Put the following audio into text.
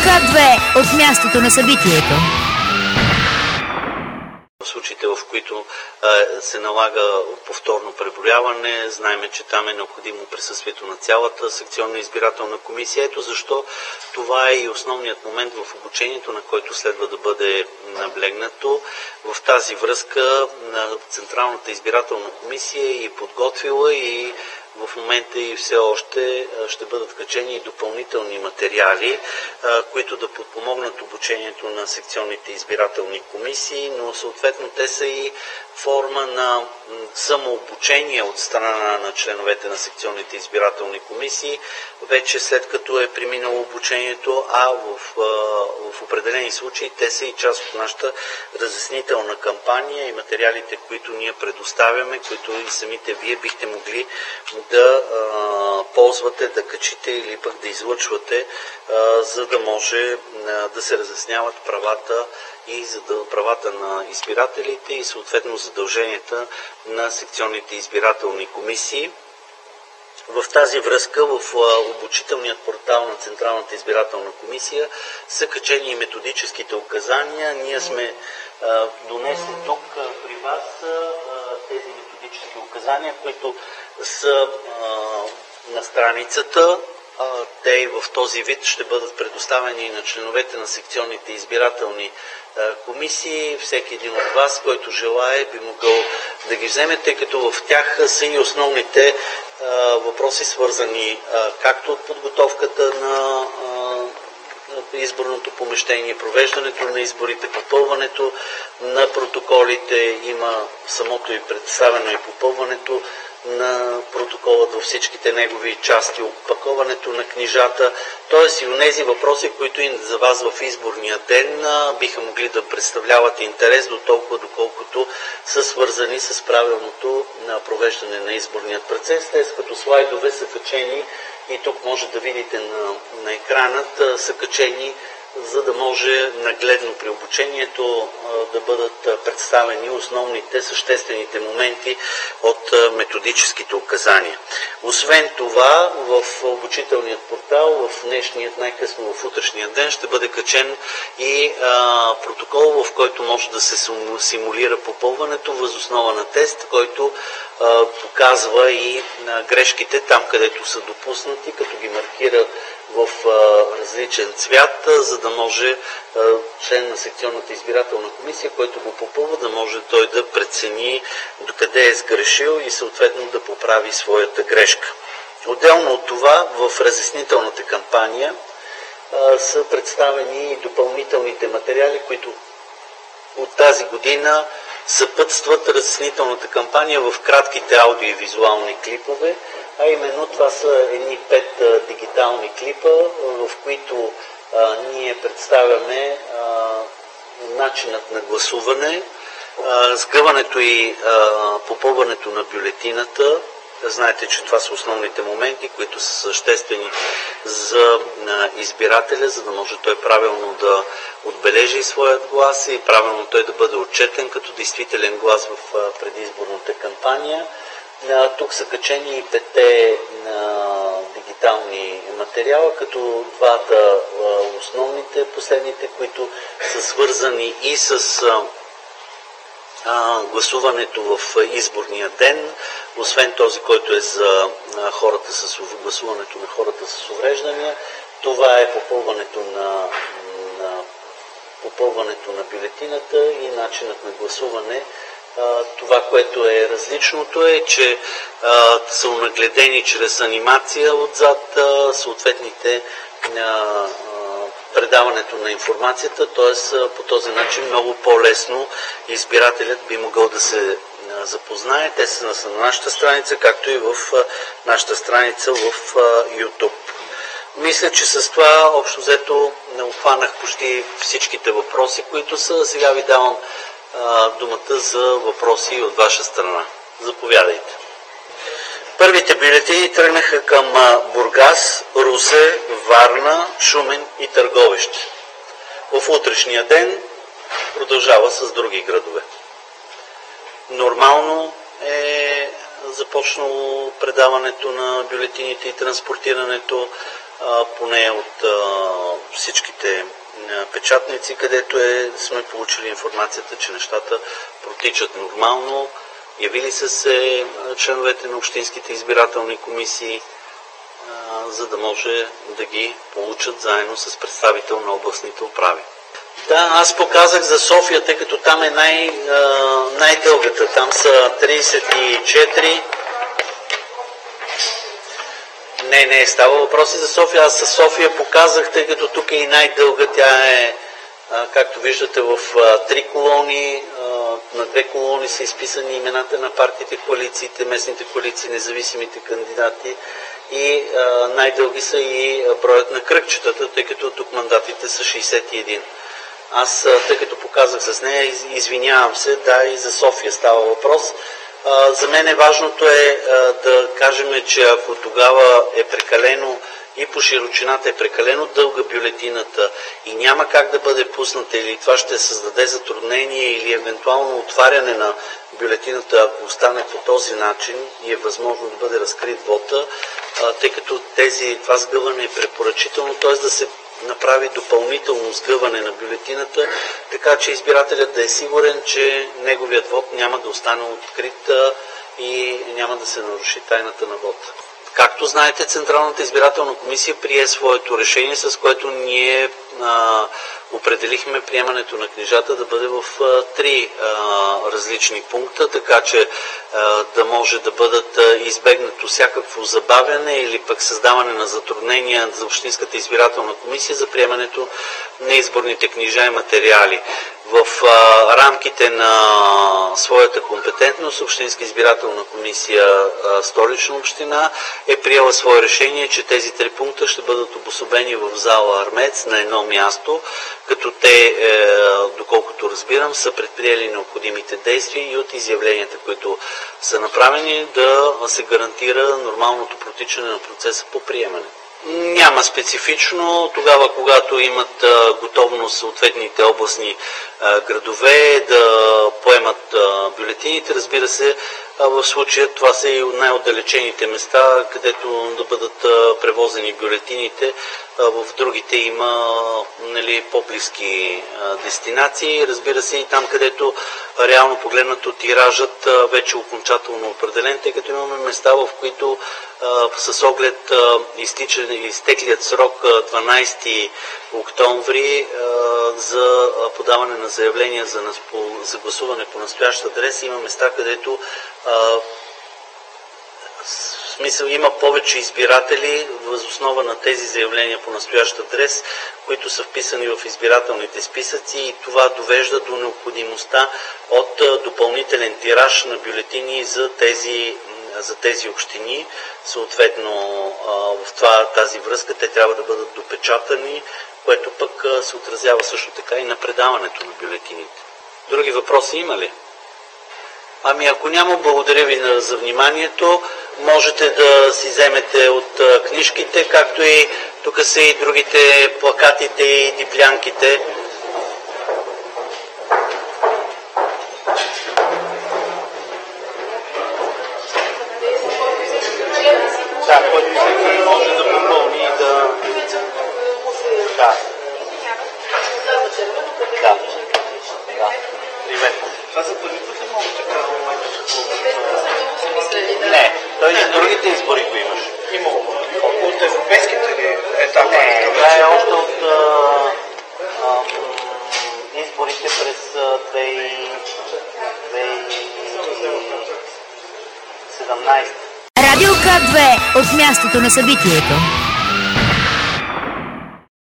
КХ2 от мястото на събитието. В случаите, в които се налага повторно преброяване, знаем, че там е необходимо присъствието на цялата секционна избирателна комисия. Ето защо това е и основният момент в обучението, на който следва да бъде наблегнато. В тази връзка Централната избирателна комисия е подготвила и в момента и все още ще бъдат качени и допълнителни материали, които да подпомогнат обучението на секционните избирателни комисии, но съответно те са и форма на самообучение от страна на членовете на секционните избирателни комисии, вече след като е преминало обучението, а в определени случаи те са и част от нашата разяснителна кампания и материалите, които ние предоставяме, които и самите вие бихте могли да ползвате, да качите или пък да излъчвате, за да може да се разясняват правата и правата на избирателите и съответно задълженията на секционните избирателни комисии. В тази връзка в обучителният портал на Централната избирателна комисия са качени и методическите указания. Ние сме донесли тук при вас тези методически указания, които са на страницата. Те и в този вид ще бъдат предоставени на членовете на секционните избирателни комисии. Всеки един от вас, който желае, би могъл да ги вземе, тъй като в тях са и основните въпроси, свързани както от подготовката на изборното помещение, провеждането на изборите, попълването на протоколите, има самото и представено и попълването на протоколът във всичките негови части, опаковането на книжата, т.е. и онези въпроси, които и за вас в изборния ден биха могли да представляват интерес до толкова, доколкото са свързани с правилното провеждане на изборният процес. Те като слайдове са качени и тук може да видите на екранът, са качени, за да може нагледно при обучението да бъдат представени основните, съществените моменти от методическите указания. Освен това, в обучителният портал, в днешният, най-късно в утрешния ден, ще бъде качен и протокол, в който може да се симулира попълването въз основа на тест, който показва и грешките там, където са допуснати, като ги маркира в различен цвят, за да може член на секционната избирателна комисия, който го попълва, да може той да прецени докъде е сгрешил и съответно да поправи своята грешка. Отделно от това, в разяснителната кампания са представени и допълнителните материали, които от тази година съпътстват разяснителната кампания в кратките аудио и визуални клипове, а именно това са едни 5 дигитални клипа, в които ние представяме начинът на гласуване, сгъването и попълването на бюлетината. Знаете, че това са основните моменти, които са съществени за избирателя, за да може той правилно да отбележи своят глас и правилно той да бъде отчетен като действителен глас в предизборната кампания. Тук са качени и 5 дигитални материала, като двата основните, последните, които са свързани и с гласуването в изборния ден, освен този, който е за хората с гласуването на хората с увреждания. Това е попълването на бюлетината и начинът на гласуване. Това, което е различното е, че са нагледени чрез анимация отзад съответните предаването на информацията, т.е. по този начин много по-лесно избирателят би могъл да се запознае. Те са на нашата страница, както и в нашата страница в YouTube. Мисля, че с това общо взето не обхванах почти всичките въпроси, които са. Сега ви давам думата за въпроси от ваша страна. Заповядайте. Първите бюлетини тръгнаха към Бургас, Русе, Варна, Шумен и Търговище. В утрешния ден продължава с други градове. Нормално е започнало предаването на бюлетините и транспортирането поне от всичките печатници, където сме получили информацията, че нещата протичат нормално. Явили са се членовете на общинските избирателни комисии, за да може да ги получат заедно с представител на областните управи. Да, аз показах за София, тъй като там е най-дългата. Там са 34. Не, става въпроси за София. Аз със София показах, тъй като тук е и най-дълга. Тя е, както виждате, в 3 колони. На 2 колони са изписани имената на партиите, коалициите, местните коалиции, независимите кандидати. И най-дълги са и броят на кръгчетата, тъй като тук мандатите са 61. Аз, тъй като показах с нея, извинявам се, да, и за София става въпрос. За мен важното е да кажем, че ако тогава е прекалено и по широчината е прекалено дълга бюлетината и няма как да бъде пусната или това ще създаде затруднение или евентуално отваряне на бюлетината, ако остане по този начин и е възможно да бъде разкрит вота, тъй като това сгъване е препоръчително, т.е. да се направи допълнително сгъване на бюлетината, така че избирателят да е сигурен, че неговият вод няма да остане открит и няма да се наруши тайната на вода. Както знаете, Централната избирателна комисия прие своето решение, с което ние определихме приемането на книжата да бъде в 3 различни пункта, така че да може да бъдат избегнато всякакво забавяне или пък създаване на затруднения за Общинската избирателна комисия за приемането на изборните книжа и материали. В рамките на своята компетентност Общинска избирателна комисия Столична община е приела свое решение, че тези 3 пункта ще бъдат обособени в зала Армец на едно място, като те, доколкото разбирам, са предприели необходимите действия и от изявленията, които са направени, да се гарантира нормалното протичане на процеса по приемане. Няма специфично. Тогава, когато имат готовност съответните областни градове да поемат бюлетините, разбира се, в случая това са и най-отдалечените места, където да бъдат превозени бюлетините. В другите има по-близки дестинации. Разбира се и там, където реално погледнато тиражът вече окончателно определен, тъй като имаме места, в които с оглед изтеклият срок 12 октомври за подаване на заявления за гласуване по настоящ адрес, има места, където има повече избиратели въз основа на тези заявления по настоящ адрес, които са вписани в избирателните списъци, и това довежда до необходимостта от допълнителен тираж на бюлетини за тези общини. Съответно, в тази връзка те трябва да бъдат допечатани, което пък се отразява също така и на предаването на бюлетините. Други въпроси има ли? Ако няма, благодаря ви за вниманието. Можете да си вземете от книжките, както и тук са и другите плакатите и диплянките. Да, който всеки може да попълни и да... Да. Привет. Това за първи път ли мога така в момента Не, той и другите избори го имаш. Има. От европейските ли етапи? Не, това е още от изборите през 2017. Радио К2 от мястото на събитието.